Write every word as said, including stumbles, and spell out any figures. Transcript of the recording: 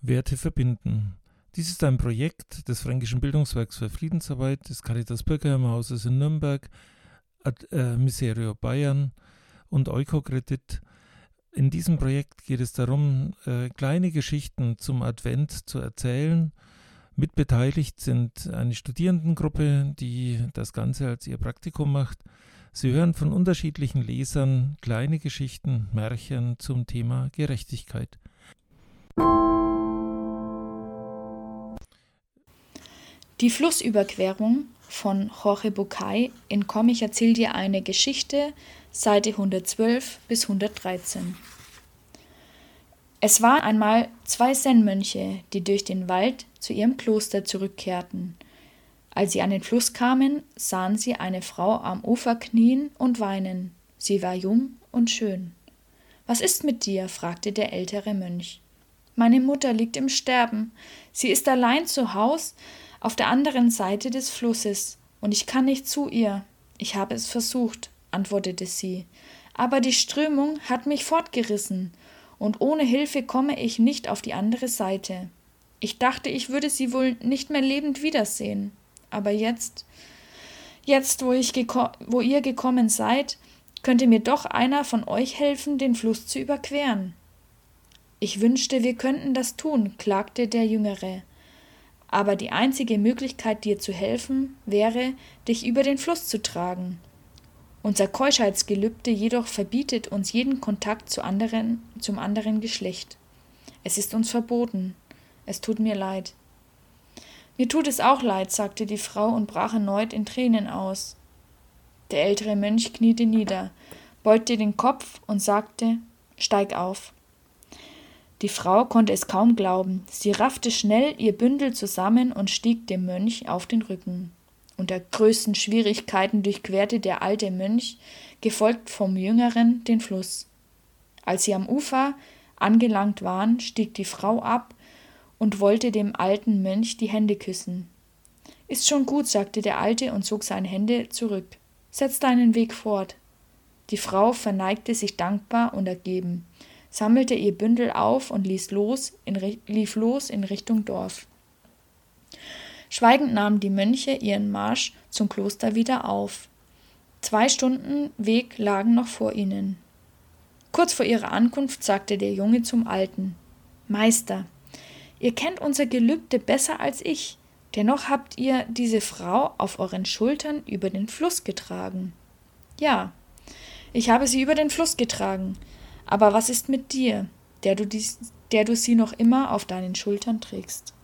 Werte verbinden. Dies ist ein Projekt des Fränkischen Bildungswerks für Friedensarbeit, des Caritas Bürgerheimerhauses in Nürnberg, Ad, äh, Miserio Bayern und Eukokredit. In diesem Projekt geht es darum, äh, kleine Geschichten zum Advent zu erzählen. Mitbeteiligt sind eine Studierendengruppe, die das Ganze als ihr Praktikum macht. Sie hören von unterschiedlichen Lesern kleine Geschichten, Märchen zum Thema Gerechtigkeit. Die Flussüberquerung von Jorge Bucay in Komm, ich erzähl dir eine Geschichte, Seite hundertzwölf bis hundertdreizehn. Es waren einmal zwei Zen-Mönche, die durch den Wald zu ihrem Kloster zurückkehrten. Als sie an den Fluss kamen, sahen sie eine Frau am Ufer knien und weinen. Sie war jung und schön. »Was ist mit dir?« fragte der ältere Mönch. »Meine Mutter liegt im Sterben. Sie ist allein zu Haus auf der anderen Seite des Flusses, und ich kann nicht zu ihr. Ich habe es versucht«, antwortete sie, »aber die Strömung hat mich fortgerissen, und ohne Hilfe komme ich nicht auf die andere Seite. Ich dachte, ich würde sie wohl nicht mehr lebend wiedersehen. Aber jetzt, jetzt, wo, ich geko- wo ihr gekommen seid, könnte mir doch einer von euch helfen, den Fluss zu überqueren.« »Ich wünschte, wir könnten das tun«, klagte der Jüngere. »Aber die einzige Möglichkeit, dir zu helfen, wäre, dich über den Fluss zu tragen. Unser Keuschheitsgelübde jedoch verbietet uns jeden Kontakt zu anderen, zum anderen Geschlecht. Es ist uns verboten. Es tut mir leid.« »Mir tut es auch leid«, sagte die Frau und brach erneut in Tränen aus. Der ältere Mönch kniete nieder, beugte den Kopf und sagte: »Steig auf.« Die Frau konnte es kaum glauben. Sie raffte schnell ihr Bündel zusammen und stieg dem Mönch auf den Rücken. Unter größten Schwierigkeiten durchquerte der alte Mönch, gefolgt vom Jüngeren, den Fluss. Als sie am Ufer angelangt waren, stieg die Frau ab und wollte dem alten Mönch die Hände küssen. »Ist schon gut«, sagte der Alte und zog seine Hände zurück. »Setz deinen Weg fort.« Die Frau verneigte sich dankbar und ergeben, sammelte ihr Bündel auf und ließ los in, lief los in Richtung Dorf. Schweigend nahmen die Mönche ihren Marsch zum Kloster wieder auf. Zwei Stunden Weg lagen noch vor ihnen. Kurz vor ihrer Ankunft sagte der Junge zum Alten: »Meister, ihr kennt unser Gelübde besser als ich, dennoch habt ihr diese Frau auf euren Schultern über den Fluss getragen.« »Ja, ich habe sie über den Fluss getragen. Aber was ist mit dir, der du, dies, der du sie noch immer auf deinen Schultern trägst?«